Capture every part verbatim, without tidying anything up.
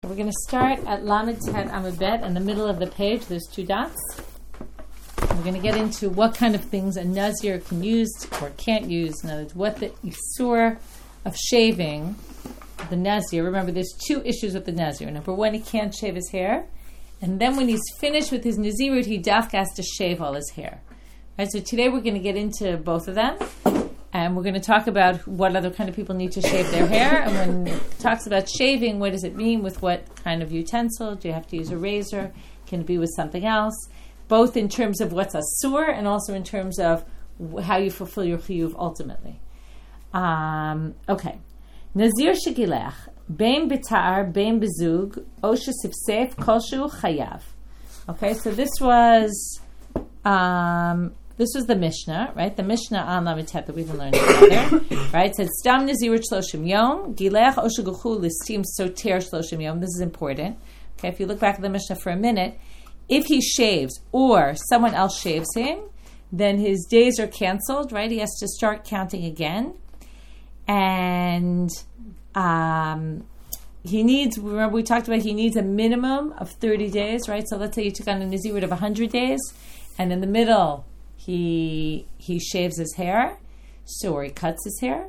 We're going to start at Lamed Tet Amud Bet in the middle of the page. There's two dots. We're going to get into what kind of things a Nazir can use or can't use. In other words, what the Isur of shaving the Nazir. Remember, there's two issues with the Nazir. Number one, he can't shave his hair. And then when he's finished with his Nazirut, he dafka has to shave all his hair. All right, so today we're going to get into both of them. And we're going to talk about what other kind of people need to shave their hair. And when it talks about shaving, what does it mean? With what kind of utensil? Do you have to use a razor? Can it be with something else? Both in terms of what's asur and also in terms of how you fulfill your chiyuv ultimately. Um, okay. Nazir shegilech, bein b'tar, bein b'zug, o shesifsef, kolshu chayav. Okay, so this was... Um, This was the Mishnah, right? The Mishnah on Lamed Tet that we've been learning together, right? It said, Stam Nazirut Shloshim Yom, Gilech Oshaguchu Listim Soter Shloshim Yom. This is important. Okay, if you look back at the Mishnah for a minute, if he shaves or someone else shaves him, then his days are canceled, right? He has to start counting again. And um, he needs, remember we talked about he needs a minimum of thirty days, right? So let's say you took on a Nazirut of one hundred days, and in the middle, He he shaves his hair, so or he cuts his hair.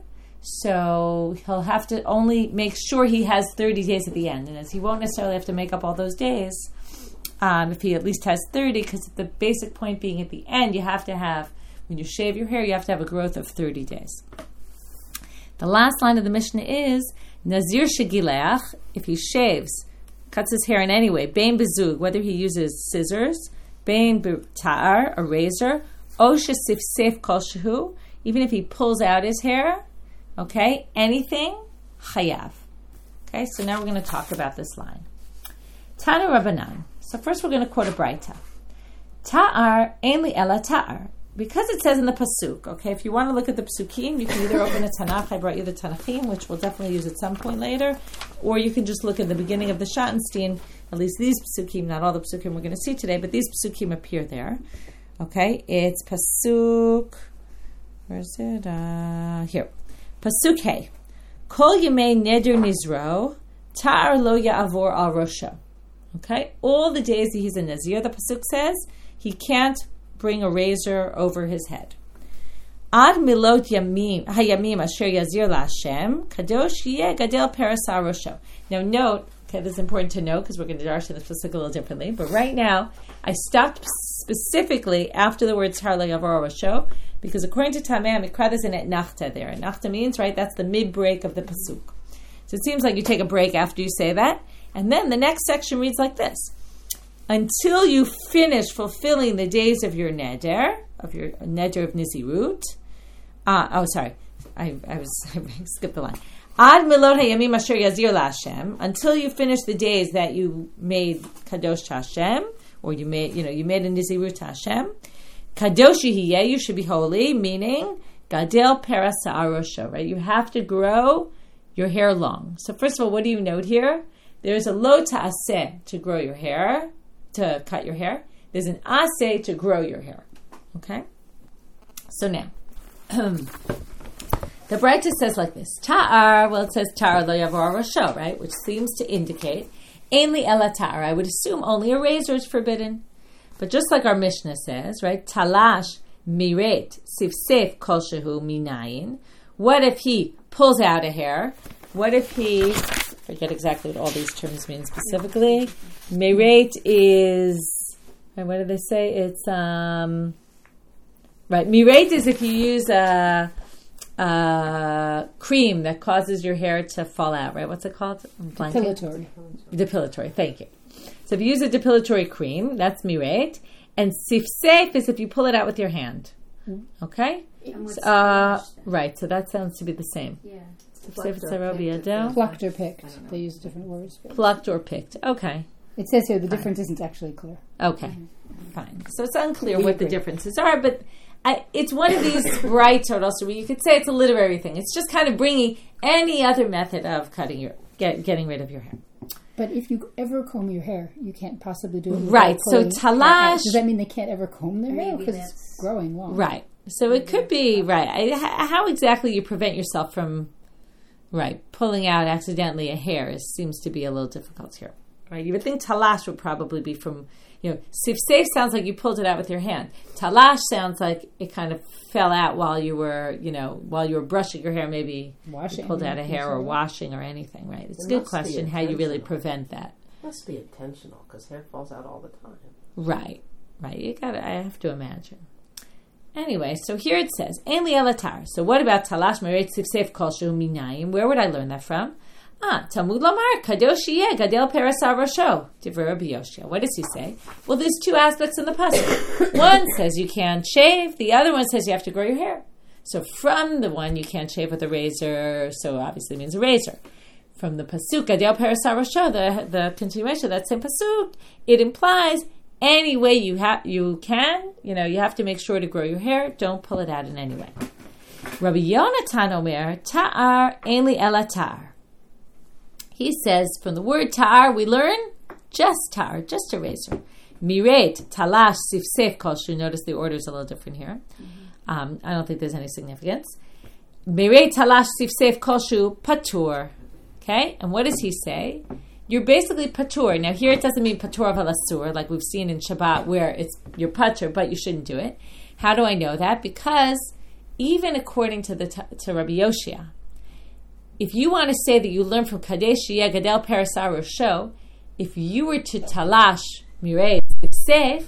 So he'll have to only make sure he has thirty days at the end. And as he won't necessarily have to make up all those days, um, if he at least has thirty, because the basic point being at the end, you have to have, when you shave your hair, you have to have a growth of thirty days. The last line of the Mishnah is, Nazir shegileach, if he shaves, cuts his hair in any way, bein bezug, whether he uses scissors, bein b'tar, a razor, Osha sifsef kol shehu, even if he pulls out his hair, okay, anything, chayav. Okay, so now we're going to talk about this line. Tanu Rabbanan. So first we're going to quote a Braita. Ta'ar ein li ela ta'ar. Because it says in the Pasuk, okay, if you want to look at the Pasukim, you can either open a Tanakh, I brought you the Tanachim, which we'll definitely use at some point later, or you can just look at the beginning of the Shattenstein. At least these Pasukim, not all the Pasukim we're going to see today, but these Pasukim appear there. Okay, it's Pasuk, where is it? Uh, here. Pasuk Hey. Kol Yemei Neder Nizro, Ta'ar Lo Ya'avor Al Rosho. Okay, all the days that he's a Nazir, the Pasuk says, he can't bring a razor over his head. Ad Milot Yamim, Hayamim Asher Yazir LaHashem, Kadosh Yeh Gadel Peras Al Rosho. Now note, okay, this is important to note because we're going to darshan this Pasuk a little differently, but right now, I stopped specifically after the word Tar L'Yavor Rosho, because according to Tameh, Mikra is in et nachta there. And nachta means, right, that's the mid-break of the Pasuk. So it seems like you take a break after you say that, and then the next section reads like this. Until you finish fulfilling the days of your neder, of your neder of Nizirut, uh, oh, sorry, I, I was I skipped the line. Ad milot hayamim asher yazir LaHashem, until you finish the days that you made kadosh to Hashem, or you made, you know, you made a nizirut to Hashem. Kadosh yihiyeh, you should be holy, meaning gadel peras ha'arosho, right? You have to grow your hair long. So first of all, what do you note here? There's a lo ta'aseh to grow your hair, to cut your hair. There's an aseh to grow your hair. Okay? So now, the Braita says like this. Ta'ar, well it says ta'ar lo yavor rosho, right? Which seems to indicate ein li ela ta'ar. I would assume only a razor is forbidden. But just like our Mishnah says, right? Talash miret sifsef kol shehu minayin. What if he pulls out a hair? What if he, I forget exactly what all these terms mean specifically. Miret is, what do they say? It's, um, right, miret is if you use a, a cream that causes your hair to fall out, right? What's it called? Depilatory. Depilatory, thank you. So if you use a depilatory cream, that's miret. And sifsef is if you pull it out with your hand. Okay? So, uh, right, so that sounds to be the same. Yeah. Plucked or picked. They use different words. Plucked or picked. Okay. It says here the difference isn't actually clear. Okay. Mm-hmm. Fine. So it's unclear what the differences are, but I, it's one of these rights, or also you could say it's a literary thing. It's just kind of bringing any other method of cutting your, get, getting rid of your hair. But if you ever comb your hair, you can't possibly do it. Right. So talash. Does that mean they can't ever comb their hair because it's growing long? Right. So it could be right. I, how exactly you prevent yourself from Right. Pulling out accidentally a hair is, seems to be a little difficult here. Right. You would think talash would probably be from, you know, sifsef sounds like you pulled it out with your hand. Talash sounds like it kind of fell out while you were, you know, while you were brushing your hair, maybe washing, you pulled out a hair or washing or anything, right? It's it a good question how you really prevent that. It must be intentional because hair falls out all the time. Right. Right. You got to, I have to imagine. Anyway, so here it says, Ein li elatar. So what about talash meret sifsef kol shehu minayim? Where would I learn that from? Ah, Talmud Lomar, Kadosh yeh, Gadel Perasar Rosho, Divrei Rabbi Yoshia. What does he say? Well, there's two aspects in the pasuk. One says you can't shave. The other one says you have to grow your hair. So from the one you can't shave with a razor, so obviously means a razor. From the pasuk, Gadel Perasar Rosho, the, the continuation of that same pasuk, it implies any way you, ha- you can, you know, you have to make sure to grow your hair. Don't pull it out in any way. Rabbi Yonatan Omer, Ta'ar Ein li elatar. He says, from the word ta'ar, we learn just ta'ar, just a razor. Miret, talash, sifsef, koshu. Notice the order is a little different here. Um, I don't think there's any significance. Miret, talash, sifsef, koshu, patur. Okay? And what does he say? You're basically patur. Now here it doesn't mean patur of alasur, like we've seen in Shabbat, where it's you're patur, but you shouldn't do it. How do I know that? Because even according to the to Rabbi Yoshia, if you want to say that you learn from Kadesh Yeh Gadel Perasar Rosho, if you were to talash mirei sifsef,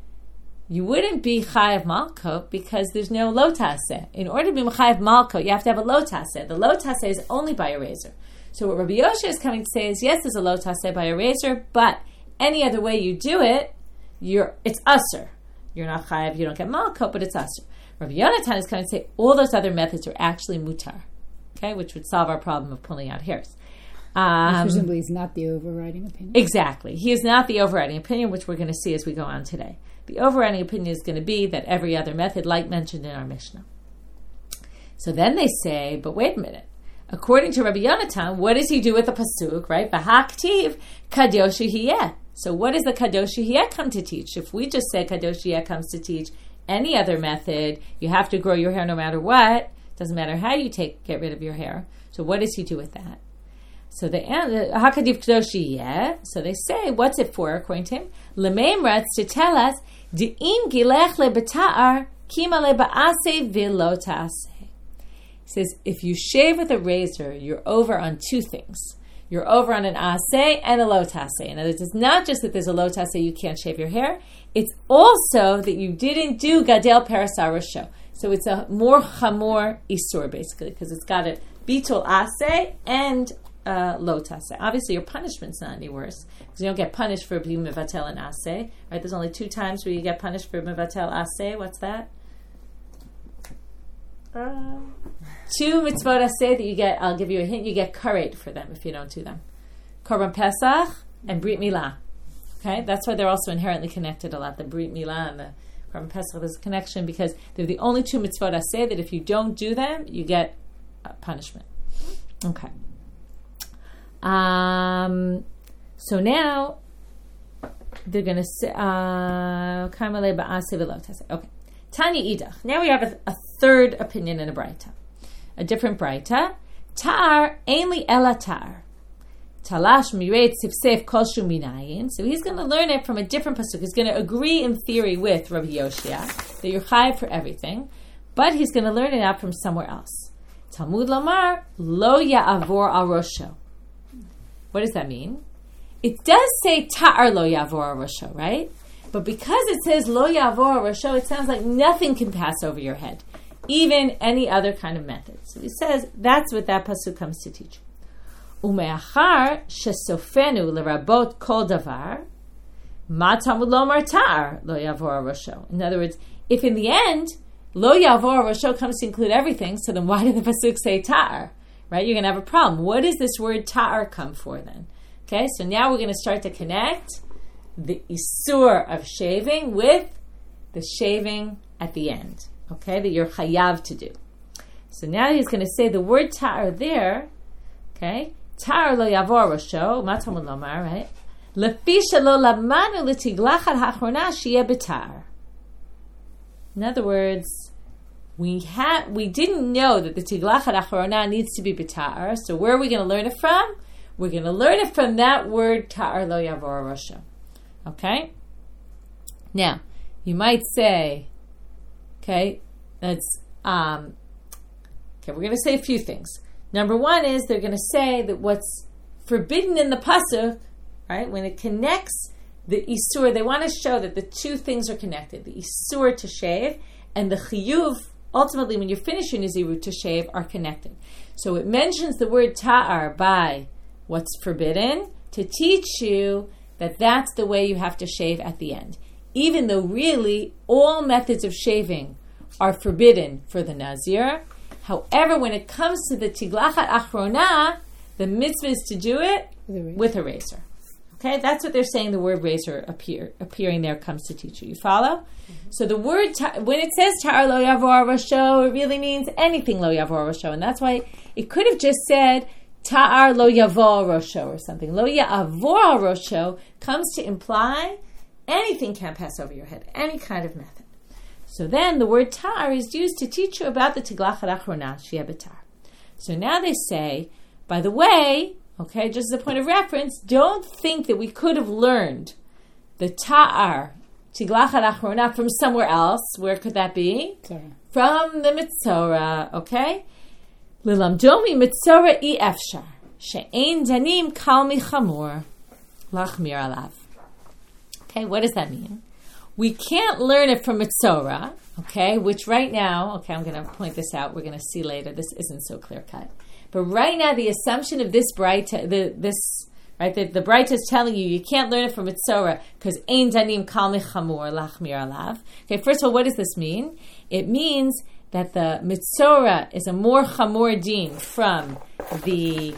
you wouldn't be chayav malko because there's no lo taseh. In order to be chayav malko, you have to have a lo taseh. The lo taseh is only by a razor. So what Rabbi Yoshia is coming to say is, yes, there's a lo taseh by a razor, but any other way you do it, you're it's usher. You're not chayav, you don't get malko, but it's usher. Rabbi Yonatan is coming to say all those other methods are actually mutar. Okay, which would solve our problem of pulling out hairs. Um, presumably is not the overriding opinion. Exactly. He is not the overriding opinion, which we're going to see as we go on today. The overriding opinion is going to be that every other method, like mentioned in our Mishnah. So then they say, but wait a minute. According to Rabbi Yonatan, what does he do with the pasuk, right? V'haktiv kadosh yeh. So what does the kadosh yeh come to teach? If we just say kadosh yeh comes to teach any other method, you have to grow your hair no matter what. Doesn't matter how you take get rid of your hair. So what does he do with that? So the Hakadiv Kadoshi Yeh. So they say, what's it for? According to him, Lemeimratz to tell us, Di'im gilech lebeta'ar kima leba'ase vilotase. He says, if you shave with a razor, you're over on two things. You're over on an aseh and a lotase. In other words, it's not just that there's a lotase, you can't shave your hair. It's also that you didn't do Gadel Perasar Rosho. So it's a more chamor isur, basically, because it's got a bitul aseh and uh, lo taseh. Obviously, your punishment's not any worse, because you don't get punished for being mevatel and aseh. Right? There's only two times where you get punished for mevatel aseh. What's that? Uh, two mitzvot aseh that you get. I'll give you a hint. You get karet for them if you don't do them. Korban Pesach and Brit Milah. Okay, that's why they're also inherently connected a lot. The Brit Milah and the Korban Pesach, there's a connection because they're the only two mitzvot I say that if you don't do them, you get uh, punishment. Okay. Um. So now they're going to say, uh, okay. Tanya Idach. Now we have a, a third opinion in a braita, a different braita. Ta'ar ein li elatar. Talash mireit sifsef kol shu minayin. So he's going to learn it from a different pasuk. He's going to agree in theory with Rabbi Yoshia that you're chayav for everything, but he's going to learn it out from somewhere else. Talmud Lomar lo ya'avor al rosho. What does that mean? It does say ta'ar lo ya'avor al rosho, right? But because it says lo ya'avor al rosho, it sounds like nothing can pass over your head, even any other kind of method. So he says that's what that pasuk comes to teach. Umeachar shesofenu lerabot kol davar, ma Talmud lomar ta'ar lo ya'avor rosho. In other words, if in the end lo ya'avor rosho comes to include everything, so then why did the pasuk say ta'ar? Right? You're going to have a problem. What does this word ta'ar come for then? Okay, so now we're going to start to connect the isur of shaving with the shaving at the end. Okay, that you're chayav to do. So now he's going to say the word ta'ar there. Okay. Ta'ar lo yavor rosho, ma Talmud lomar, right? Lefi shelo lamanu l'tiglach al hachrona sheyeh b'ta'ar. In other words, we had we didn't know that the tiglachat achrona needs to be b'ta'ar. So where are we going to learn it from? We're going to learn it from that word ta'ar lo yavor rosho. Okay. Now you might say, okay, that's um, okay. We're going to say a few things. Number one is they're going to say that what's forbidden in the pasuk, right, when it connects the isur, they want to show that the two things are connected: the isur to shave and the chiyuv. Ultimately, when you finish your nizirut to shave, are connected. So it mentions the word ta'ar by what's forbidden to teach you that that's the way you have to shave at the end. Even though really all methods of shaving are forbidden for the nazir. However, when it comes to the tiglachat achrona, the mitzvah is to do it with a razor. Okay, that's what they're saying. The word razor appear, appearing there comes to teach you. You follow? Mm-hmm. So the word, ta- when it says ta'ar lo yavor rosho, it really means anything lo yavor rosho. And that's why it could have just said ta'ar lo yavor rosho or something. Lo yavor rosho comes to imply anything can't pass over your head, any kind of method. So then the word ta'ar is used to teach you about the tiglachat achrona, shia b'tar. So now they say, by the way, okay, just as a point of reference, don't think that we could have learned the ta'ar, tiglachat achrona, from somewhere else. Where could that be? Sorry. From the Mitzorah, okay? Lilamdomi Mitzorah i efshar, she'ein danim kal michamor, lachmir alav. Okay, what does that mean? We can't learn it from Mitzorah, okay, which right now, okay, I'm going to point this out. We're going to see later. This isn't so clear-cut. But right now, the assumption of this Braita, the this right, the, the Braita is telling you you can't learn it from Mitzorah because ein danim kal michamor lachmir alav. Okay, first of all, what does this mean? It means that the Mitzorah is a more chamor din from the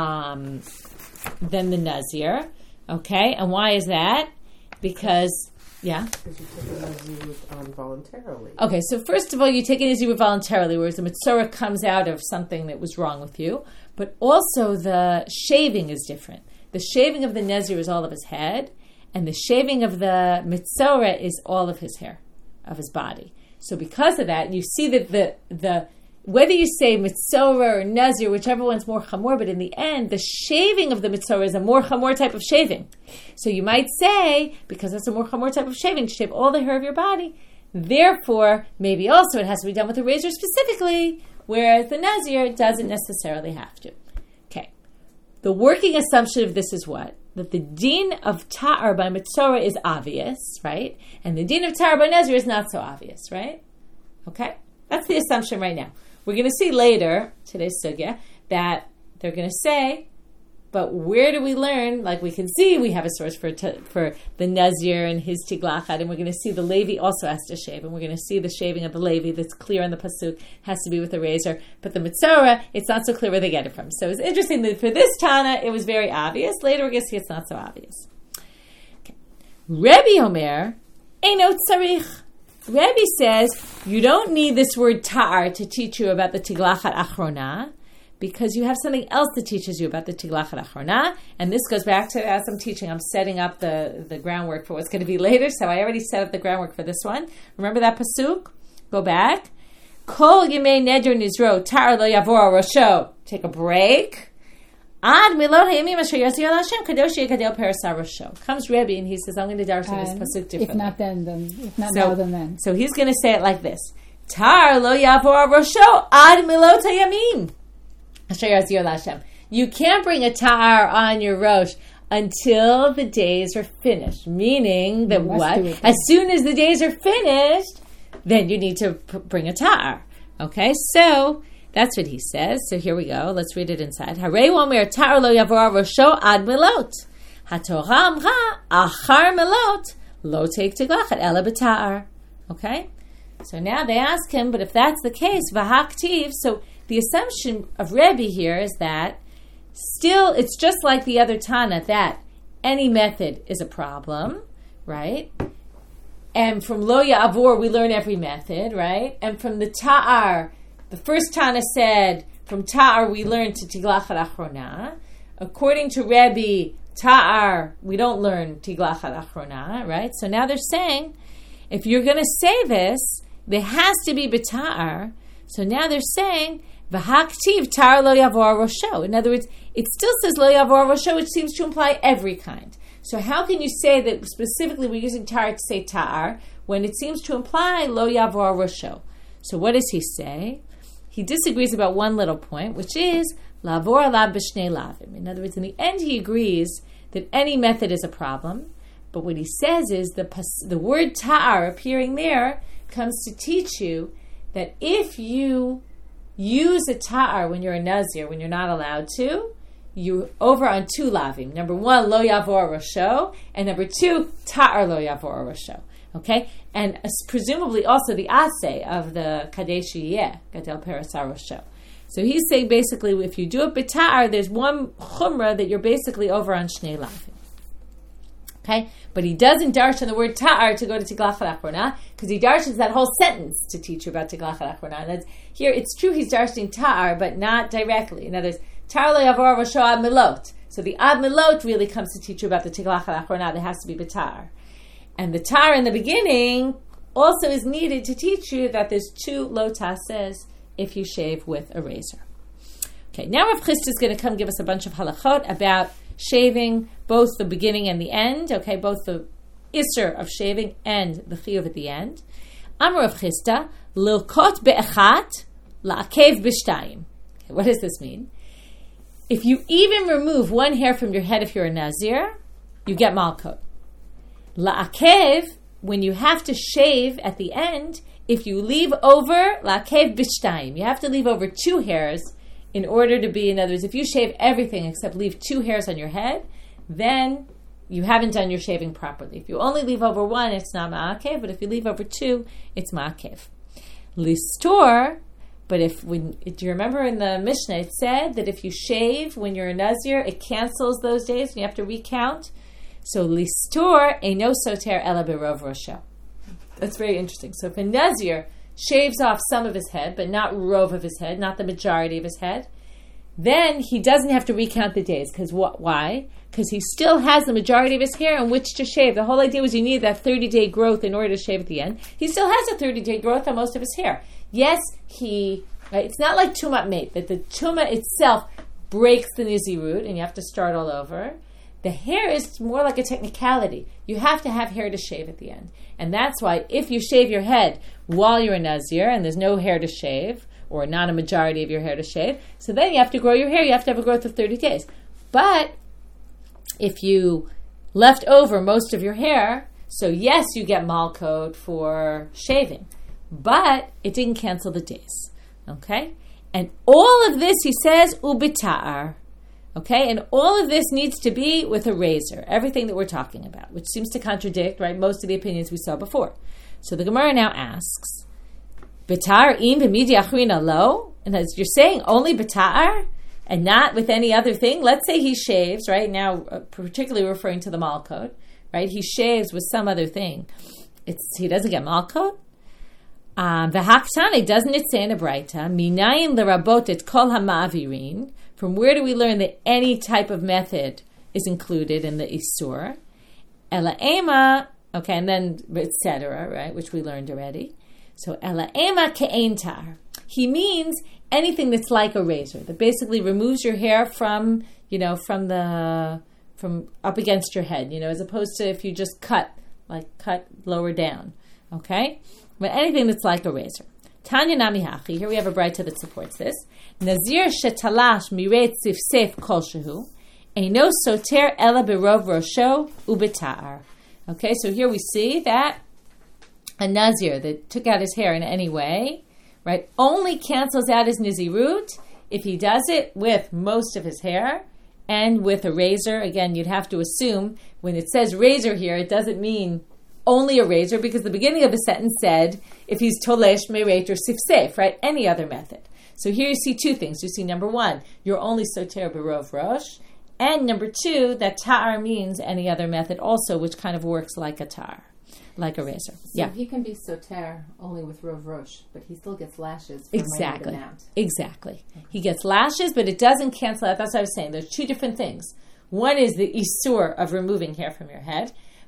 um, than the Nazir. Okay, and why is that? Because yeah. Because you take a Nazirut um, voluntarily. Okay, so first of all, you take an Nazirut voluntarily, whereas the Mitzorah comes out of something that was wrong with you. But also the shaving is different. The shaving of the Nazir is all of his head, and the shaving of the Mitzorah is all of his hair, of his body. So because of that, you see that the the whether you say Mitzorah or Nazir, whichever one's more chamor, but in the end, the shaving of the Mitzorah is a more chamor type of shaving. So you might say, because it's a more chamor type of shaving, to shave all the hair of your body, therefore, maybe also it has to be done with a razor specifically, whereas the Nazir doesn't necessarily have to. Okay. The working assumption of this is what? That the din of ta'ar by Mitzorah is obvious, right? And the din of ta'ar by Nazir is not so obvious, right? Okay? That's the assumption right now. We're going to see later, today's sugya, that they're going to say, but where do we learn? Like we can see, we have a source for t- for the Nazir and his tiglachat, and we're going to see the Levi also has to shave, and we're going to see the shaving of the Levi that's clear in the pasuk has to be with a razor. But the Mitzorah, it's not so clear where they get it from. So it's interesting that for this Tana, it was very obvious. Later we're going to see it's not so obvious. Okay. Rebbe Omer, Eino tzarich. Rebbe says you don't need this word ta'ar to teach you about the tiglachat achrona because you have something else that teaches you about the tiglachat achrona. And this goes back to, as I'm teaching, I'm setting up the, the groundwork for what's going to be later. So I already set up the groundwork for this one. Remember that pasuk? Go back. Kol yemei neder nizro ta'ar lo yavor rosho. Take a break. Ad milot hayamim asher yazir Hashem kadosh yekadel parasar rosho. Comes Rebbe and he says, I'm going to darshan this pasuk differently. If not then, then if not so, now, then then. So he's going to say it like this: Tar lo yavor rosho ad milot hayamim asher yazir Hashem. You can't bring a tar on your rosh until the days are finished. Meaning that what? As soon as the days are finished, then you need to p- bring a tar. Okay, so. That's what he says. So here we go. Let's read it inside. Harei omer ta'ar lo yavor rosho ad milot. HaTorah amra achar milot lo take tiglachat ela b'ta'ar. Okay? So now they ask him, but if that's the case, v'haktiv, so the assumption of Rebbe here is that still it's just like the other Tana, that any method is a problem, right? And from lo ya'avor we learn every method, right? And from the ta'ar, the first Tana said, from Ta'ar we learn to Tiglachat Achrona. According to Rebbe, Ta'ar, we don't learn Tiglachat Achrona, right? So now they're saying, if you're going to say this, there has to be b'ta'ar. So now they're saying, v'haktiv tar lo yavor rosho. In other words, it still says lo yavor rosho, which seems to imply every kind. So how can you say that specifically we're using tar to say ta'ar when it seems to imply lo yavor rosho? So what does he say? He disagrees about one little point, which is lavor alav b'shnei lavim. In other words, in the end, he agrees that any method is a problem. But what he says is the the word ta'ar appearing there comes to teach you that if you use a ta'ar when you're a nazir, when you're not allowed to, you over on two lavim. Number one, lo yavor rosho, and number two, ta'ar lo yavor rosho. Okay, and uh, presumably also the aseh of the kadesh yeh gadel perasar rosho. So he's saying basically, if you do it b'ta'ar, there's one chumrah that you're basically over on shnei lavim. Okay, but he doesn't darshan the word ta'ar to go to tiglachat achrona because he darshans that whole sentence to teach you about tiglachat achrona. And that's, here it's true he's darshaning ta'ar, but not directly. In other words, ta'ar lo yavor rosho ad milot. So the ad milot really comes to teach you about the tiglachat achrona. There has to be b'ta'ar. And the tar in the beginning also is needed to teach you that there's two lo taseh if you shave with a razor. Okay, now Rav Chisda is going to come give us a bunch of halachot about shaving, both the beginning and the end. Okay, both the isser of shaving and the chiyuv at the end. Amar Rav Chisda, lilkot be'echat, la'akev b'shtayim. Okay, what does this mean? If you even remove one hair from your head if you're a nazir, you get malkot. La'akev, when you have to shave at the end, if you leave over, la'akev b'shtayim, you have to leave over two hairs in order to be, in other words, if you shave everything except leave two hairs on your head, then you haven't done your shaving properly. If you only leave over one, it's not ma'akev, but if you leave over two, it's ma'akev. Listor, but if, when, do you remember in the Mishnah, it said that if you shave when you're a nazir, it cancels those days and you have to recount. So listor eino soter ela berov rosho. That's very interesting. So if a nazir shaves off some of his head, but not rov of his head, not the majority of his head, then he doesn't have to recount the days. Because wh- why? Because he still has the majority of his hair on which to shave. The whole idea was you needed that thirty-day growth in order to shave at the end. He still has a thirty-day growth on most of his hair. Yes, he. Right, it's not like tumat mate, that the tumah itself breaks the nizirut and you have to start all over. The hair is more like a technicality. You have to have hair to shave at the end. And that's why if you shave your head while you're a nazir and there's no hair to shave, or not a majority of your hair to shave, so then you have to grow your hair. You have to have a growth of thirty days. But if you left over most of your hair, so yes, you get malkot for shaving, but it didn't cancel the days. Okay? And all of this, he says, ubita'ar. Okay, and all of this needs to be with a razor, everything that we're talking about, which seems to contradict, right, most of the opinions we saw before. So the Gemara now asks, B'tar im b'midi achrina lo? And as you're saying, only b'tar and not with any other thing? Let's say he shaves, right, now uh, particularly referring to the malkot, right, he shaves with some other thing. It's He doesn't get malkot? Um, V'haktane, doesn't it say in a Braita, Minayin l'rabot et kol ha'ma'avirin? From where do we learn that any type of method is included in the Isur? Ela ema, okay, and then et cetera, right, which we learned already. So ela ema ke'ein tar. He means anything that's like a razor, that basically removes your hair from, you know, from the, from up against your head, you know, as opposed to if you just cut, like cut lower down, okay? But anything that's like a razor. Tanya nami hachi. Here we have a braita that supports this. Nazir shetalash mireit sifsef kol shehu eino soter ela berov rosho ubetar. Okay, so here we see that a nazir that took out his hair in any way, right, only cancels out his nizirut if he does it with most of his hair and with a razor. Again, you'd have to assume when it says razor here, it doesn't mean only a razor, because the beginning of the sentence said if he's tolesh, mereit, or sifsef, right? Any other method. So here you see two things. You see, number one, you're only soter berov rosh, and number two, that ta'ar means any other method also, which kind of works like a tar, like a razor. So yeah, he can be soter only with rov rosh, but he still gets lashes for exactly, a minute amount. Exactly. Okay. He gets lashes, but it doesn't cancel out. That's what I was saying. There's two different things. One is the isur of removing hair from your head.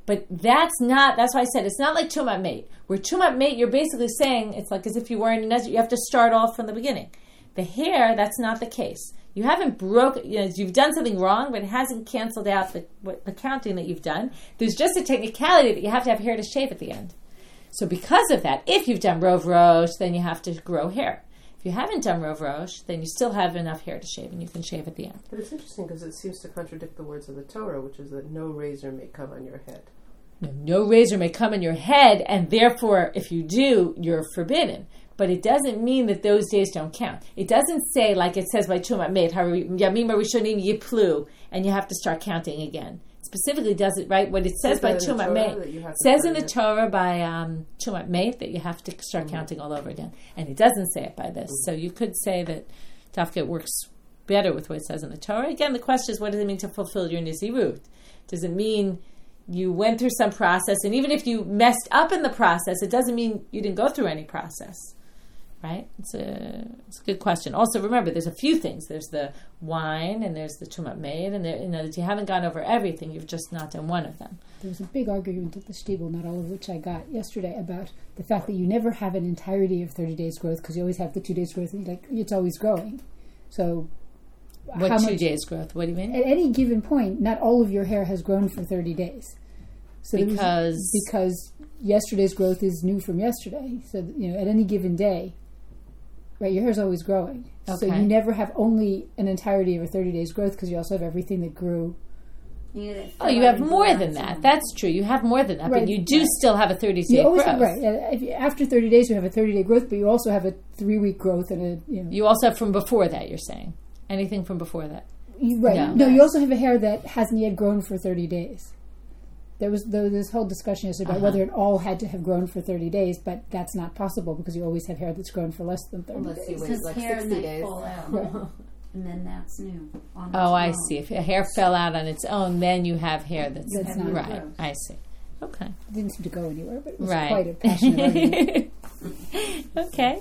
But that's not, that's why I said it's not like Tumat Mate. Where Tumat Mate, you're basically saying it's like as if you were in a Nazir, you have to start off from the beginning. The hair, that's not the case. You haven't broken, you know, you've done something wrong, but it hasn't canceled out the, what, the counting that you've done. There's just a technicality that you have to have hair to shave at the end. So because of that, if you've done Rov Rosh, then you have to grow hair. If you haven't done Rov Rosh, then you still have enough hair to shave, and you can shave at the end. But it's interesting because it seems to contradict the words of the Torah, which is that no razor may come on your head. No, no razor may come on your head, and therefore, if you do, you're forbidden. But it doesn't mean that those days don't count. It doesn't say, like it says by Tumat Meit, Yamim Rishonim Yiplu, and you have to start counting again. It specifically does it, right? What it says by Tumat Meit, says in the Torah by um, Tumat Meit that you have to start mm-hmm. counting all over again. And it doesn't say it by this. Mm-hmm. So you could say that Dafka works better with what it says in the Torah. Again, the question is, what does it mean to fulfill your Nizirut? Does it mean you went through some process, and even if you messed up in the process, it doesn't mean you didn't go through any process? Right? It's a, it's a good question. Also, remember, there's a few things. There's the wine, and there's the Tumat Meit, and there, you know, that you haven't gone over everything. You've just not done one of them. There was a big argument at the Shtibel, not all of which I got yesterday, about the fact that you never have an entirety of thirty days growth because you always have the two days growth, and like it's always growing. So, what how two much, days growth? What do you mean? At any given point, not all of your hair has grown for thirty days. So because was, because yesterday's growth is new from yesterday. So you know, at any given day. Right, your hair is always growing. Okay. So you never have only an entirety of a thirty days growth because you also have everything that grew. You oh, you have more than that. That's true. You have more than that, right. But you do right. still have a thirty-day growth. Have, right. If, after thirty days, you have a thirty-day growth, but you also have a three-week growth. and a you know. You also have from before that, you're saying? Anything from before that? You, right. No. no, you also have a hair that hasn't yet grown for thirty days. There was, there was this whole discussion yesterday about uh-huh. whether it all had to have grown for thirty days, but that's not possible because you always have hair that's grown for less than thirty Unless days. You wait like hair sixty days. Fall out. Right. And then that's new. On its oh, I own. see. If a hair fell out on its own, then you have hair that's, that's not right. gross. I see. Okay. It didn't seem to go anywhere, but it was right. quite a passionate argument. Okay.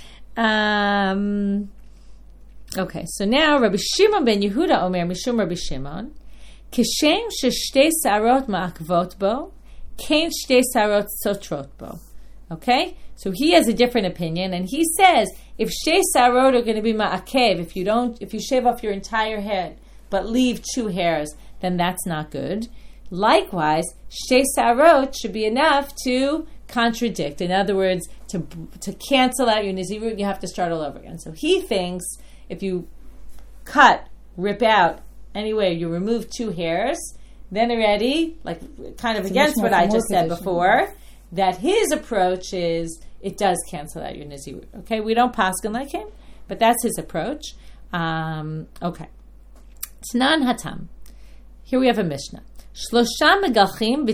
Um, okay, so now Rabbi Shimon ben Yehuda Omer Mishum Rabbi Shimon Kishem sheshte sarot ma'akvot bo Kain shte sarot sotrot bo. Okay? So he has a different opinion, and he says if shte sarot are going to be ma'akev, if you don't, if you shave off your entire head but leave two hairs, then that's not good. Likewise, shte sarot should be enough to contradict. In other words, to to cancel out your nizirut, you have to start all over again. So he thinks if you cut, rip out, anyway, you remove two hairs, then already, like kind of it's against what I just said before, that his approach is it does cancel out your nizirut. Okay, we don't paskin like him, but that's his approach. Um, okay, Tnan Hatam. Here we have a Mishnah. Shlosha megalchim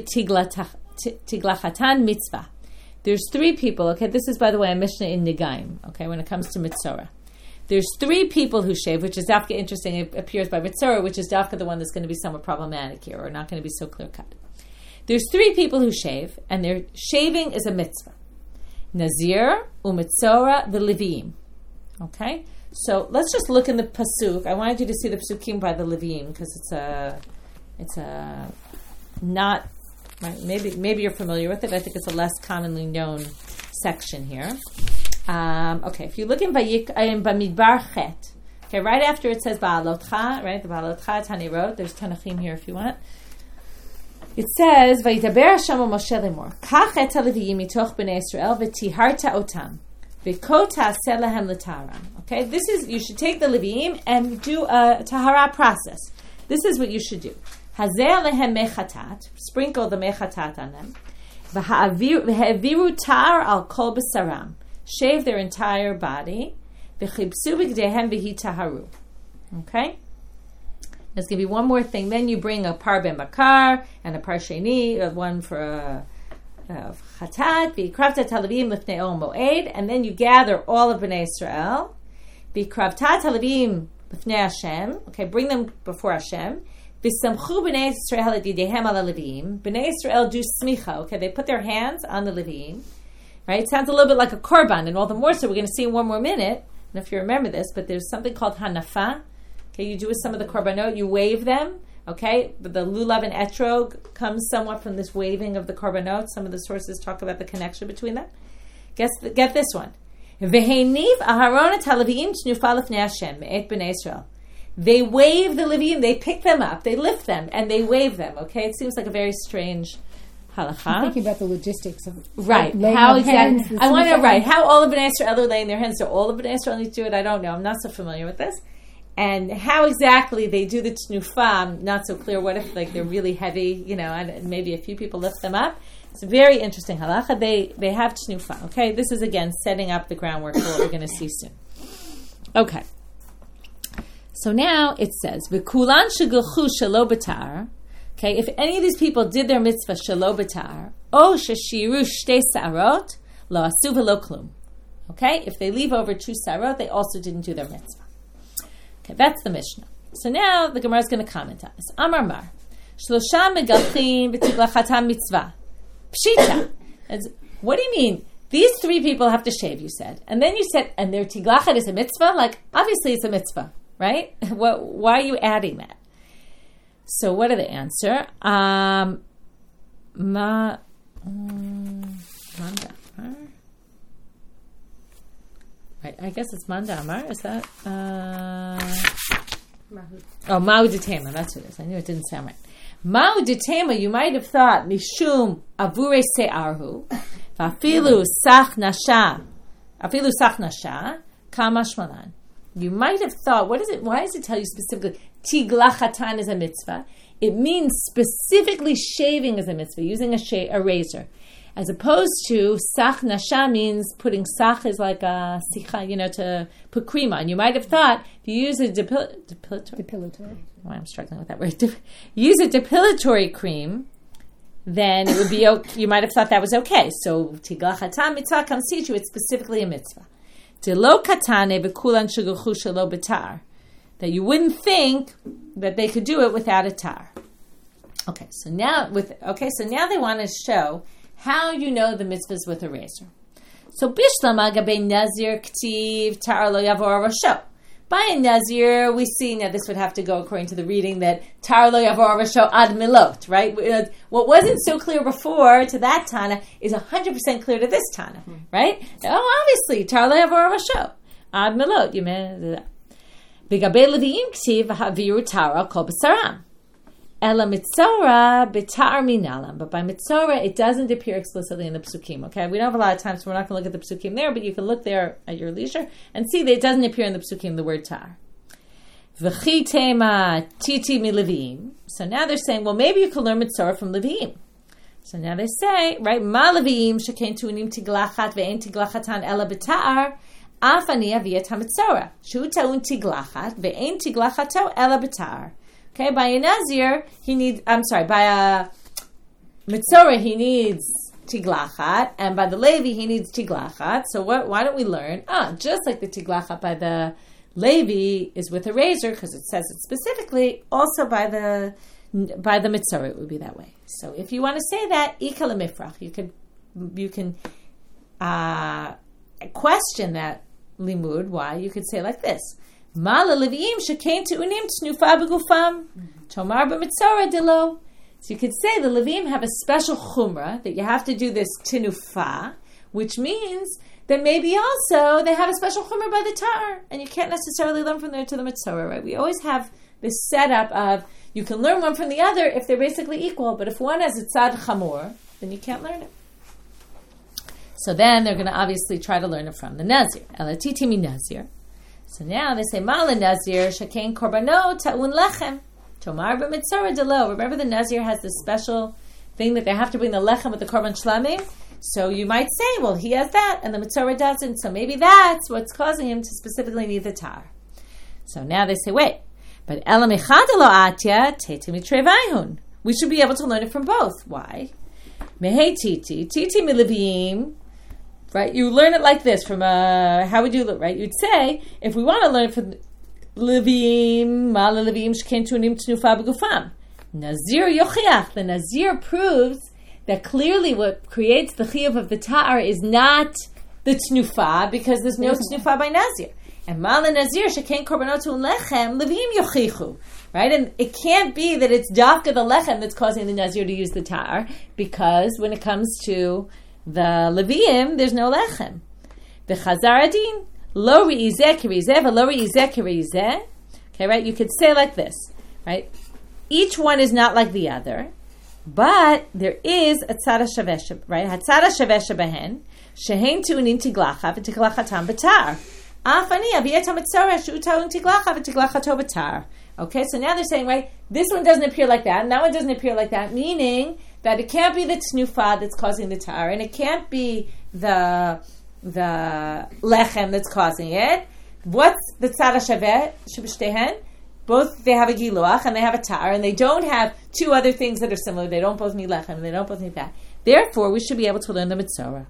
v'tiglachatan mitzvah. There's three people. Okay, this is by the way a Mishnah in Negaim. Okay, when it comes to mitzvah. There's three people who shave, which is dafka interesting. It appears by Mitzorah, which is dafka the one that's going to be somewhat problematic here, or not going to be so clear cut. There's three people who shave, and their shaving is a mitzvah. Nazir, umitzorah, the Leviim. Okay, so let's just look in the pasuk. I wanted you to see the pasukim by the Leviim because it's a, it's a not. Right, maybe maybe you're familiar with it. I think it's a less commonly known section here. Um, okay, if you look in, Vayik, in Bamidbar Chet, okay, right after it says Ba'alotcha, right, the Ba'alotcha Tani wrote, there's Tanachim here if you want. It says, Vayitaber Hashem Moshe lemor, Kach et ha-Leviim mitoch b'nei Yisrael v'tiharta otam, v'kota selahem l'taram. Okay, this is, you should take the Leviim and do a tahara process. This is what you should do. Hazeh lehem mechatat, sprinkle the mechatat on them, v'ha'aviru tar al kol b'saram. Shave their entire body. Okay? Let's give you one more thing. Then you bring a par ben bakar and a par sheni, one for a chatat, v'kravtat halavim lifnei ol moed, and then you gather all of Bnei Israel. V'kravtat halavim lifnei Hashem. Okay, bring them before Hashem. V'samchu Bnei Israel et yidehem ala Levim. Bnei Israel do smicha. Okay, they put their hands on the Levim. Right? It sounds a little bit like a korban, and all the more so we're going to see in one more minute, and if you remember this, but there's something called hanafa. Okay, you do with some of the korbanot, you wave them, Okay, but the lulav and etrog comes somewhat from this waving of the korbanot. Some of the sources talk about the connection between them. Guess, get this one. V'heiniv aharon et haLeviim t'nufa lifnei Hashem me'et b'nei Yisrael. They wave the Leviim, they pick them up, they lift them, and they wave them. Okay, it seems like a very strange halacha. I'm thinking about the logistics of right. laying How of exactly? hands, I want to sniffing. right. How all of Bnei Israel are laying their hands? So all of Bnei Israel need to do it. I don't know. I'm not so familiar with this. And how exactly they do the tnufa, I'm not so clear. What if like they're really heavy, you know, and maybe a few people lift them up? It's a very interesting halacha. They they have tnufa. Okay, this is again setting up the groundwork for what we're going to see soon. Okay. So now it says, "V'kulan shegilchu shelo b'tar." Okay, if any of these people did their mitzvah shelo b'tar, o sheshiru shtei sarot lo asu v'lo klum. Okay, if they leave over two sarot, they also didn't do their mitzvah. Okay, that's the Mishnah. So now the Gemara is going to comment on this. Amar Mar, shlosha megalchim v'tiglachatam mitzvah. Pshita. What do you mean? These three people have to shave, you said. And then you said, and their tiglachat is a mitzvah? Like, obviously it's a mitzvah, right? What, why are you adding that? So what are the answer? Um, ma, um, manda amar? Right, I guess it's manda amar. Is that? Uh, oh, ma'u detema. That's what it is. I knew it didn't sound right. Ma'u detema, you might have thought, mishum avure se'arhu, vafilu sach nasha, afilu sach nasha, kamashmalan. You might have thought, what is it? Why does it tell you specifically, tiglachatan is a mitzvah? It means specifically shaving is a mitzvah, using a, sh- a razor. As opposed to, sach nasha means putting sach is like a sicha, you know, to put cream on. You might have thought, if you use a depil- depilatory, Depilatory. oh, I'm struggling with that word, De- use a depilatory cream, then it would be okay. You might have thought that was okay. So, tiglachatan mitzvah comes to teach you, it's specifically a mitzvah. Tilo katane bekulan shugulchu shelo b'tar. That you wouldn't think that they could do it without a tar. Okay, so now with okay, so now they want to show how you know the mitzvahs with a razor. So bishlam agabe nazir ktiv tar lo yavor rasho. By a nazir, we see now this would have to go according to the reading that tar lo yavor rasho ad milot, right? What wasn't so clear before to that Tana is one hundred percent clear to this Tana, right? Oh, obviously, tar lo yavor rasho ad milot. You mean B'gabei leviim ktiv haviru tara kol b'saram. Ela mitzora b'tar minalam. But by mitzora, it doesn't appear explicitly in the psukim. Okay, we don't have a lot of time, so we're not going to look at the psukim there, but you can look there at your leisure and see that it doesn't appear in the psukim the word tar. V'chi tema titi mi leviim. So now they're saying, well, maybe you can learn mitzora from leviim. So now they say, right, ma leviim shekein tunim tiglachat ve'en tiglachatan ela b'tar. Afani aviyat hamitzora. Shu ta'un tiglachat ve'en tiglachato ela b'tar. Okay, by a nazir he needs. I'm sorry, by a mitzora he needs tiglachat, and by the Levi he needs tiglachat. So what? Why don't we learn? Ah, just like the tiglachat by the Levi is with a razor because it says it specifically. Also by the by the mitzora it would be that way. So if you want to say that ikal mifrach, you could you can uh, question that. Limud, why? You could say like this. Mala leviim shekein tu'unim t'nufa b'gufam tomar b'mitzora dilo. So you could say the leviim have a special chumrah that you have to do this tinufa, which means that maybe also they have a special chumrah by the tar, and you can't necessarily learn from there to the mitzora, right? We always have this setup of you can learn one from the other if they're basically equal, but if one has a tzad chamor, then you can't learn it. So then they're going to obviously try to learn it from the Nazir. Elatiti mi Nazir. So now they say, Mala Nazir, Shakein Korbano, Ta'un Lechem. Tomar b'mitzora delo. Remember the Nazir has this special thing that they have to bring the Lechem with the Korban Shlamim? So you might say, well, he has that, and the mitzora doesn't. So maybe that's what's causing him to specifically need the tar. So now they say, wait, but Elam Echadelo Atya, Teti Mitrevayhun. We should be able to learn it from both. Why? Mehei Titi, Titi Milivim. Right, you learn it like this from a, how would you look, right? You'd say, if we want to learn it from Levim, Mala Levim, Shken Tunim Tnufa B'gufam. Nazir Yochiach, the Nazir proves that clearly what creates the chiyuv of the ta'ar is not the Tnufa, because there's no Tnufa by Nazir. And Mala Nazir, Shken Korbanot Un Lechem, Levim Yochichu. right? And it can't be that it's dafka the lechem that's causing the nazir to use the tar, because when it comes to the Leviim, there's no lechem. The chazaradin lo reizeh kerizeh v'lo reizeh kerizeh. Okay, right? You could say like this, right? Each one is not like the other, but there is a tzara shavesha, right? Hatzara shavesha behen shehen tu'unin tiglacha v'tiglachatam b'tar. Afani aviyet hamitzora shu'uta'un tiglacha v'tiglachato b'tar. Okay, so now they're saying, right, this one doesn't appear like that, and that one doesn't appear like that, meaning that it can't be the tnufa that's causing the tar, and it can't be the the lechem that's causing it. What's the tzara shaveh sheb'shtehen? Both, they have a giluach and they have a tar, and they don't have two other things that are similar. They don't both need lechem, and they don't both need that. Therefore, we should be able to learn the mitzorah.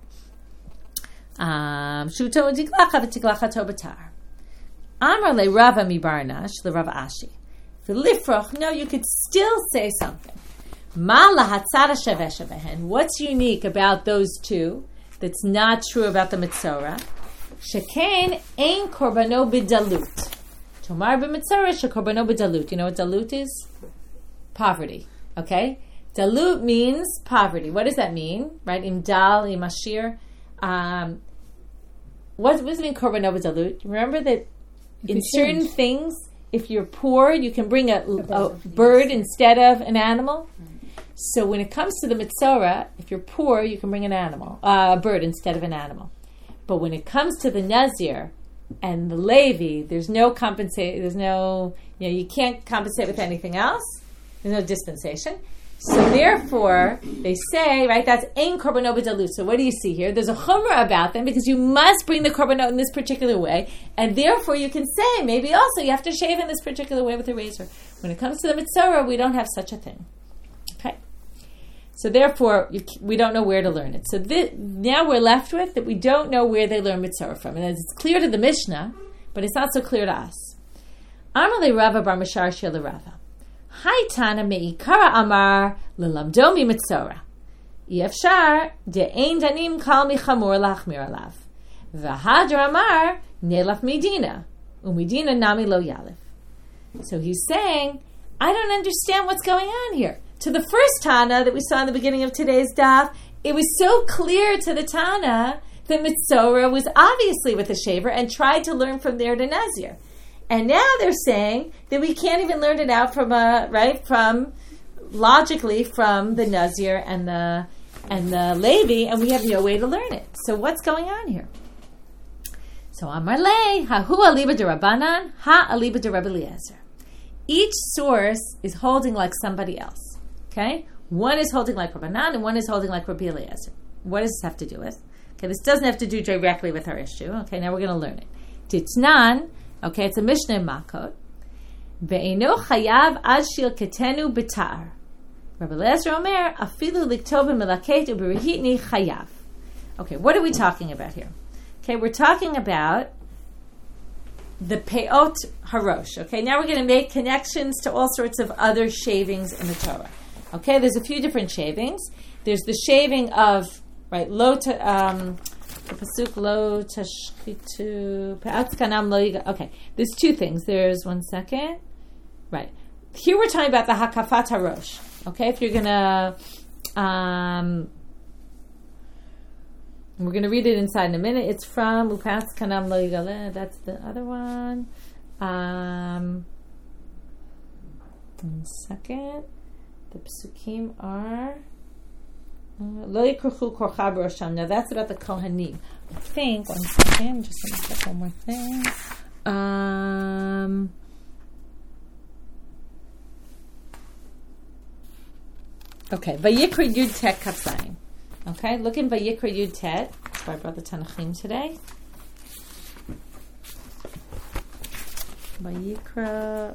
Um, Shuto diglacha v'tiglachato b'tar. Amar le Rava mi Barnash le Rava Ashi. V'lifroch, no, you could still say something. Ma lahatzara shaveh shavehen. What's unique about those two that's not true about the mitzorah? Shekain ein korbano b'dalut. Tomar b'mitzorah shekorbano b'dalut. You know what dalut is? Poverty. Okay? Dalut means poverty. What does that mean? Right? Im dal, im ashir. Um, what, what does it mean korbano b'dalut? Remember that If in you certain change. things, if you're poor, you can bring a, a bird instead of an animal. So when it comes to the mitzorah, if you're poor, you can bring an animal, uh, a bird instead of an animal. But when it comes to the Nazir and the Levi, there's no compensate. There's no, you know, you can't compensate with anything else. There's no dispensation. So therefore, they say, right, that's ein korbanot b'dalut. So what do you see here? There's a chumrah about them because you must bring the korbanot in this particular way, and therefore you can say maybe also you have to shave in this particular way with a razor. When it comes to the mitzorah, we don't have such a thing. Okay. So therefore, you, we don't know where to learn it. So this, now we're left with that we don't know where they learn mitzorah from. And it's clear to the Mishnah, but it's not so clear to us. Amar le Rava bar Mishar shel Rava. Hai Tana me'ikara amar lelamdo mi mitzorah. Yefshar de'ein danim kal michamor lachmir alav. V'hadra amar nelaf midina. Umidina nami lo yalif. So he's saying, I don't understand what's going on here. To the first Tana that we saw in the beginning of today's daf, it was so clear to the Tana that Mitzorah was obviously with a shaver and tried to learn from there to Nazir. And now they're saying that we can't even learn it out from a right from logically from the Nazir and the and the Levi, and we have no way to learn it. So what's going on here? So Amar le hahu aliba de Rabbanan ha aliba de Rabbi Eliezer. Each source is holding like somebody else. Okay, one is holding like Rabbanan and one is holding like Rabbi Eliezer. What does this have to do with? Okay, this doesn't have to do directly with our issue. Okay, now we're going to learn it. Titnan. Okay, it's a Mishnah in Makot. Ve'eno chayav ad shil ketenu b'tar. Rabbi Eliezer Omer afilu liktov b'melaket u'berihitni chayav. Okay, what are we talking about here? Okay, we're talking about the peot harosh. Okay, now we're going to make connections to all sorts of other shavings in the Torah. Okay, there's a few different shavings. There's the shaving of, right, lo ta, um, the pasuk lo tashchitu pe'at kanam lo yiga. Okay, there's two things. There's one second. Right. Here we're talking about the hakafat harosh. Okay, if you're going to, um, we're going to read it inside in a minute. It's from Upas Kanam Lo Yigale. That's the other one. Um, one second. The psukim are Lo Yikruchu Korcha B'Rosham. Now that's about the Kohanim. I think. One second. Just let me check one more thing. Um. Okay. Vayikra Yud Tet Kapsayin. Okay, look in Vayikra Yud Tet. That's why I brought the Tanachim today. Vayikra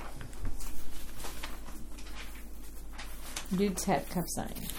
Yud Tet Kafzayin.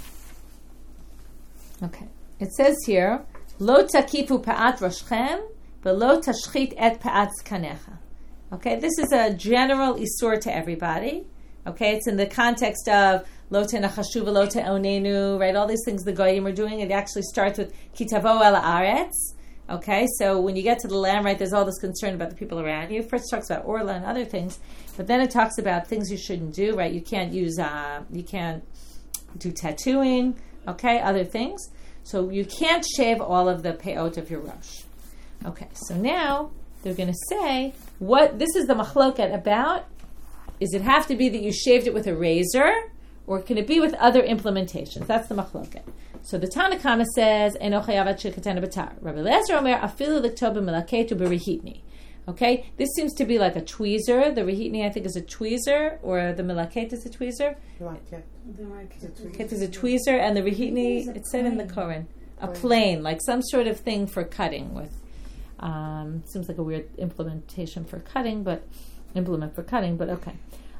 Okay, it says here, Lo takifu pa'at roshchem, v'lo tashchit et pa'at zkanecha. Okay, this is a general isur to everybody. Okay, it's in the context of Lo tenachashu v'lo te'onenu, right? All these things the goyim are doing. It actually starts with kitavo el haaretz. Okay, so when you get to the lamb, right, there's all this concern about the people around you. First it talks about orla and other things, but then it talks about things you shouldn't do, right? You can't use, uh, you can't do tattooing, okay, other things. So you can't shave all of the peot of your rosh. Okay, so now they're going to say, what, this is the machloket about, is it have to be that you shaved it with a razor, or can it be with other implementations? That's the machloket. So the Tanna Kama says, "Eno chayav ad shekatana b'tar." Rabbi Eliezer omer, "Afilu l'ktov b'melaketu b'rehitni." Okay, this seems to be like a tweezer. The rehitni, I think, is a tweezer, or the melaket is a tweezer. Melaket. Melaket is a tweezer, and the rehitni, it said in the Koran, a plane, like some sort of thing for cutting. With um, seems like a weird implementation for cutting, but implement for cutting, but okay.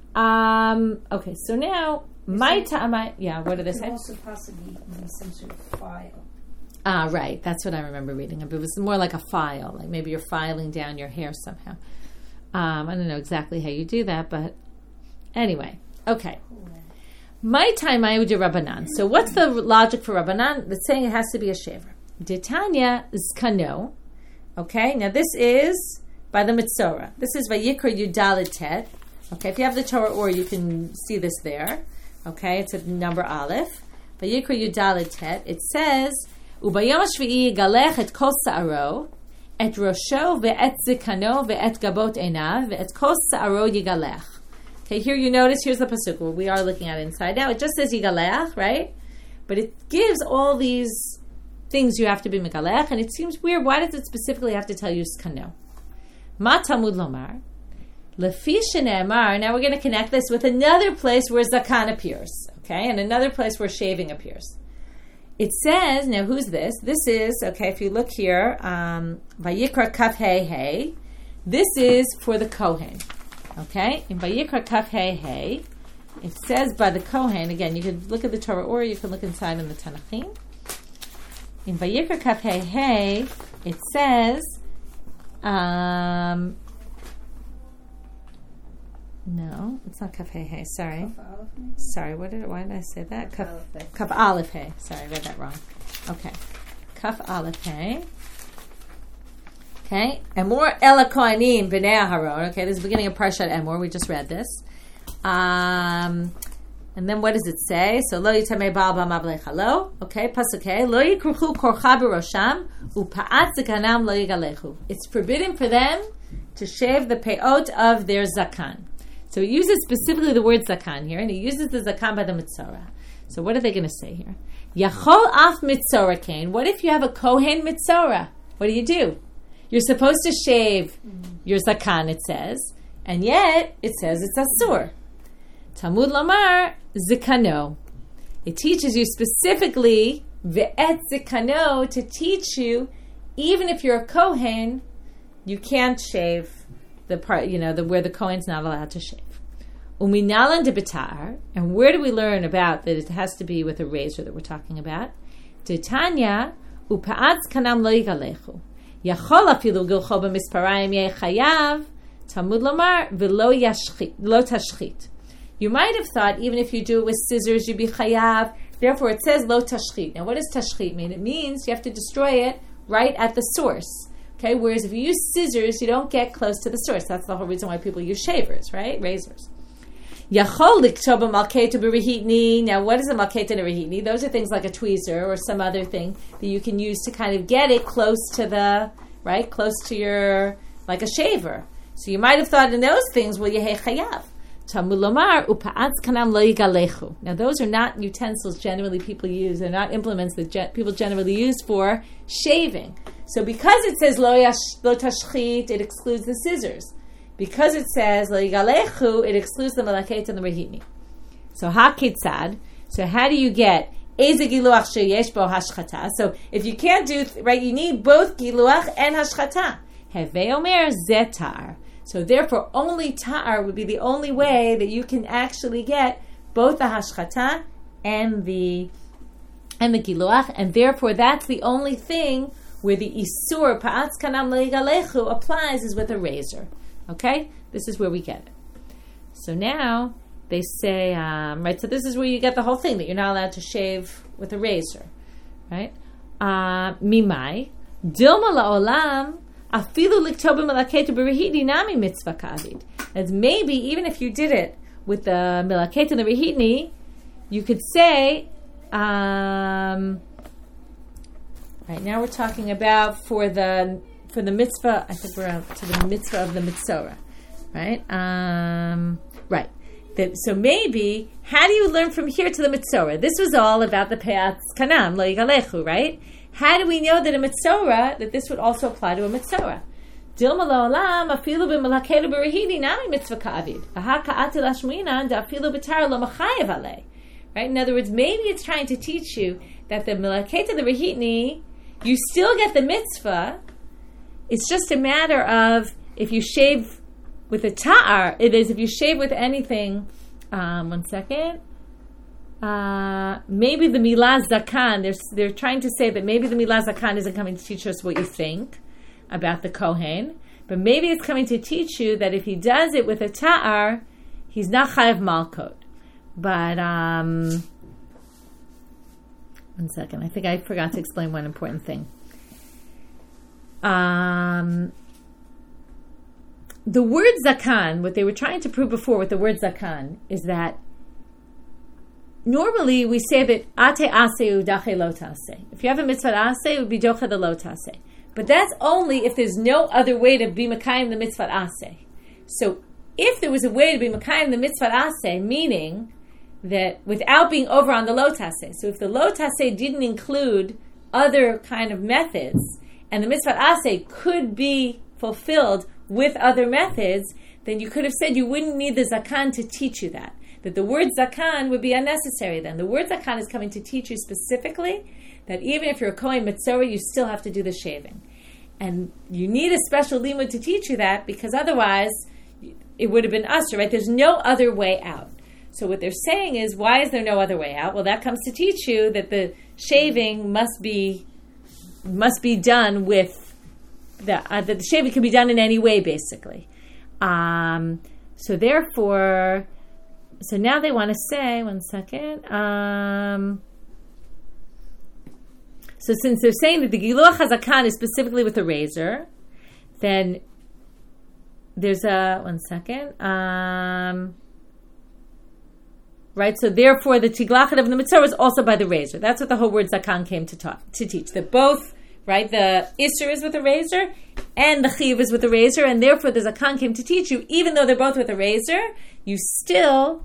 Um, okay, so now. My time, yeah, what did I say? It can also possibly be some sort of file. Ah, right. That's what I remember reading. It was more like a file, like maybe you're filing down your hair somehow. Um, I don't know exactly how you do that, but anyway. Okay. My time, I would do Rabbanan. So what's the logic for Rabbanan? That's saying it has to be a shaver. Ditanya is kano. Okay, now this is by the Mitzorah. This is Vayikra Yudalet Tet. Okay, if you have the Torah or you can see this there. Okay, it's a number Aleph. Vayikra Yudalet Tet. It says, Ubayom Shvi'i Galech et kol sa'aro, et rosho ve'et zikano ve'et gabot enav ve'et kol sa'aro yigalech. Okay, here you notice, here's the pasuk where we are looking at inside now. It just says yigalech, right? But it gives all these things you have to be megalech, and it seems weird. Why does it specifically have to tell you skano? Ma Talmud lomar. Lefi shene'emar. Now we're going to connect this with another place where zakan appears, okay, and another place where shaving appears. It says, now who's this? This is, okay, if you look here, um, Vayikra Kaf Hey Hey. This is for the Kohen, okay? In Vayikra Kaf Hey Hey, it says by the Kohen, again, you can look at the Torah or you can look inside in the Tanachim. In Vayikra Kaf Hey Hey, it says, um, no, it's not Kaf Hey Hey, sorry. Sorry, what did why did I say that? Kaf, Kaf Aleph Hey. Sorry, I read that wrong. Okay. Kaf Aleph Hey. Okay. Emor Ela Kohanim B'nei Aharon. Okay, this is the beginning of Parshat Emor. We just read this. Um, and then what does it say? So, Lo Yitamei Baal B'amav Lechalo. Okay, Pasuk Hey. Lo Yikruchu Korcha B'Rosham U'Pa'at Zakanam Lo Yigalechu. It's forbidden for them to shave the peot of their zakan. So it uses specifically the word zakan here, and it uses the zakan by the mitzorah. So what are they going to say here? Yachol af mitzorah kain. What if you have a kohen mitzorah? What do you do? You're supposed to shave your zakan, it says, and yet it says it's asur. Talmud lomar zikano. It teaches you specifically ve'et zikano to teach you, even if you're a kohen, you can't shave the part, you know, the where the Kohen's not allowed to shave. Uminalan de betar, and where do we learn about that it has to be with a razor that we're talking about? Titania upaatz kanam lo yigalechu. Yachol afilu gilcho b'misparayim yeh chayav. Talmud lomar v'lo yashchit, lo tashchit. You might have thought even if you do it with scissors, you'd be chayav. Therefore, it says lo tashchit. Now, what does tashchit mean? It means you have to destroy it right at the source. Okay, whereas if you use scissors, you don't get close to the source. That's the whole reason why people use shavers, right? Razors. Yachol liktoba malketu b'rehitni. Now, what is a malketu and a rehitni? Those are things like a tweezer or some other thing that you can use to kind of get it close to the, right, close to your, like a shaver. So you might have thought in those things, well, yehei chayav. Talmud lomar upaatz kanam lo yigalechu. Now, those are not utensils generally people use. They're not implements that ge- people generally use for shaving. So because it says lo, yash, lo tashchit, it excludes the scissors. Because it says lo yigalechu, it excludes the malaket and the rehitni. So ha kitzad. So how do you get eze giluach sheyesh bo hashchata? So if you can't do right, you need both giluach and hashchata. Hevei omer zetar. So therefore, only tar would be the only way that you can actually get both the hashchata and the and the giluach, and therefore that's the only thing where the isur pa'atz kanam leigalechu applies is with a razor. Okay, this is where we get it. So now they say, um, right. So this is where you get the whole thing that you're not allowed to shave with a razor, right? Uh, mimai Dilma la'olam afilu liktob b'melaketa b'rehitni nami mitzvah ka'avid. As maybe even if you did it with the melaketa and the rehitni, you could say, um, right now we're talking about for the for the mitzvah. I think we're up to the mitzvah of the mitzorah, right? Um, right. That, so maybe, how do you learn from here to the mitzorah? This was all about the pe'at kanam, lo yigalechu, right? How do we know that a mitzorah, that this would also apply to a mitzorah? Dilma la'olam afilu b'melaketa b'rehitni nami mitzvah ka'avid. Aha ka'ati lashminan da'afilu b'tar lo machayev alei. Right? In other words, maybe it's trying to teach you that the melaketa, the rehitni, you still get the mitzvah. It's just a matter of if you shave with a ta'ar, it is if you shave with anything, um, one second, uh, maybe the milah zakan, they're, they're trying to say that maybe the milah zakan isn't coming to teach us what you think about the kohen, but maybe it's coming to teach you that if he does it with a ta'ar, he's not chayav malkot. But, um, one second, I think I forgot to explain one important thing. Um... The word zakan, what they were trying to prove before with the word zakan, is that normally we say that ate aseh udache lo taseh. If you have a mitzvah aseh, it would be docha the lo taseh. But that's only if there's no other way to be mekayim the mitzvah aseh. So if there was a way to be mekayim the mitzvah aseh, meaning that without being over on the lo taseh, so if the lo taseh didn't include other kind of methods, and the mitzvah aseh could be fulfilled with other methods, then you could have said you wouldn't need the zakan to teach you that. That the word zakan would be unnecessary then. The word zakan is coming to teach you specifically that even if you're a kohen mitzorah, you still have to do the shaving. And you need a special limud to teach you that, because otherwise it would have been usher, right? There's no other way out. So what they're saying is, why is there no other way out? Well, that comes to teach you that the shaving must be must be done with The, uh, that the shaving can be done in any way, basically. Um, so therefore, so now they want to say, one second. Um, so since they're saying that the Giluach HaZakan is specifically with the razor, then there's a, one second. Um, right, so therefore the Tiglachet of the Mitzvah is also by the razor. That's what the whole word Zakan came to, talk, to teach. That both, right, the Isser is with a razor, and the Chiv is with a razor, and therefore the Zakan came to teach you, even though they're both with a razor, you still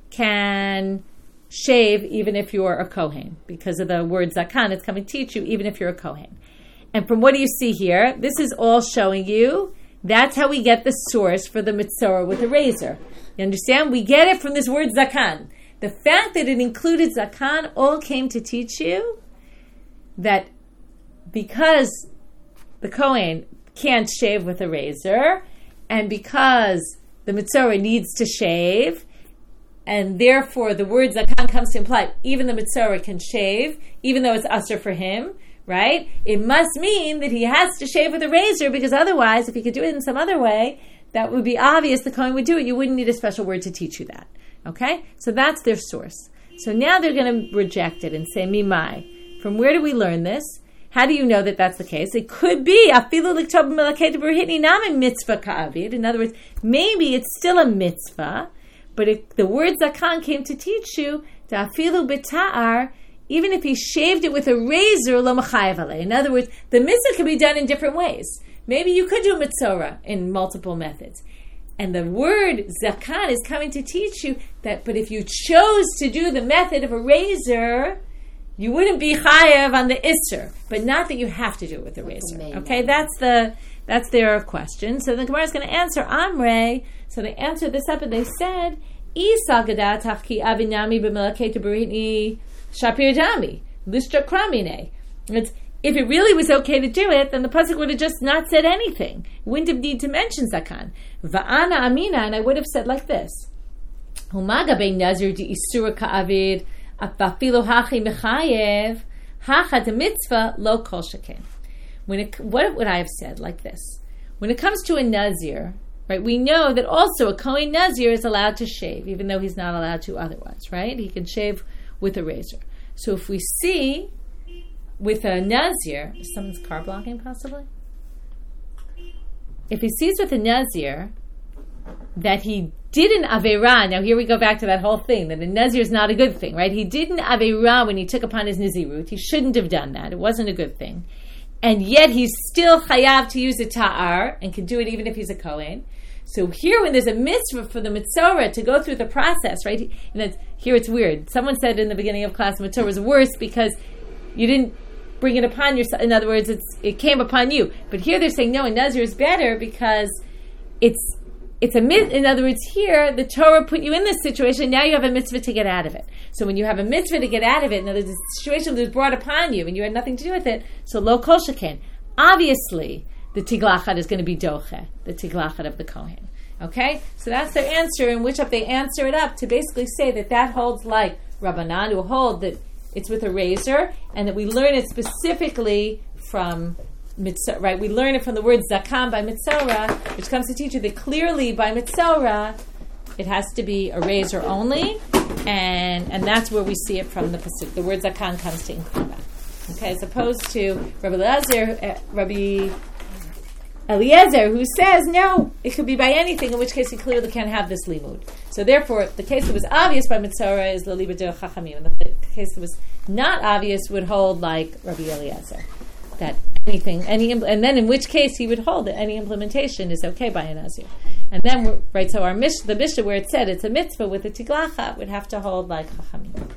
can shave even if you're a Kohen. Because of the word Zakan, it's coming to teach you even if you're a Kohen. And from what do you see here? This is all showing you, that's how we get the source for the Mitzorah with a razor. You understand? We get it from this word Zakan. The fact that it included Zakan all came to teach you that because the Kohen can't shave with a razor, and because the Mitzorah needs to shave, and therefore the word Zakan comes to imply even the Mitzorah can shave, even though it's usher for him, right? It must mean that he has to shave with a razor, because otherwise, if he could do it in some other way, that would be obvious the Kohen would do it. You wouldn't need a special word to teach you that. Okay? So that's their source. So now they're going to reject it and say, Mimai. From where do we learn this? How do you know that that's the case? It could be afilu liktob melaketa b'rehitni nami mitzvah ka'avid. In other words, maybe it's still a mitzvah, but it, the word zakan came to teach you that afilu b'ta'ar, even if he shaved it with a razor, lo machayev alei. In other words, the mitzvah can be done in different ways. Maybe you could do mitzorah in multiple methods. And the word zakan is coming to teach you that, but if you chose to do the method of a razor, you wouldn't be chayev on the isser, but not that you have to do it with a razor. Okay, that's the that's their question. So the Gemara is going to answer Amrei. So they answered this up and they said, Isa gadat hafki avinami b'melaketa b'rehitni shapir dami listra kramine. It's if it really was okay to do it, then the pasuk would have just not said anything. Wouldn't have need to mention zakan. Va'ana amina, and I would have said like this: Humaga bein nazir di isura ka'avid. Afafilo hachi mechayev hacha de mitzvah lo kol sheken. When it, what would I have said like this? When it comes to a nazir, right? We know that also a kohen nazir is allowed to shave, even though he's not allowed to otherwise, right? He can shave with a razor. So if we see with a Nazir, is someone's car blocking possibly? If he sees with a Nazir that he did an Aveirah, now here we go back to that whole thing, that a Nazir is not a good thing, right? He did an Aveirah when he took upon his Nazirut. He shouldn't have done that. It wasn't a good thing. And yet he's still chayav to use a ta'ar, and can do it even if he's a Kohen. So here, when there's a mitzvah for the Mitzorah to go through the process, right? And it's, here it's weird. Someone said in the beginning of class, Mitzorah was worse because you didn't bring it upon yourself. In other words, it's it came upon you. But here they're saying, no, a Nazir is better because it's it's a mit- in other words, here the Torah put you in this situation. Now you have a mitzvah to get out of it. So when you have a mitzvah to get out of it, in other words, the situation was brought upon you and you had nothing to do with it. So lo kol sheken. Obviously, the tiglachat is going to be doche, the tiglachat of the Kohen. Okay, so that's their answer, in which up they answer it up to basically say that that holds like Rabbanan, who hold that it's with a razor, and that we learn it specifically from Mitzorah, right? We learn it from the word zakam by Mitzorah, which comes to teach you that clearly by Mitzorah it has to be a razor only, and and that's where we see it from the pasuk. The word zakam comes to include that. Okay, as opposed to Rabbi Eliezer, uh, Rabbi Eliezer, who says no, it could be by anything, in which case he clearly can't have this limud. So therefore, the case that was obvious by Mitzorah is Lali B'der Chachamim, and the case that was not obvious would hold like Rabbi Eliezer, that anything, any, and then in which case he would hold that any implementation is okay by a Nazir. And then, we're, right, so our mish, the Mishnah where it said it's a mitzvah with a tiglachat would have to hold like Chachamim.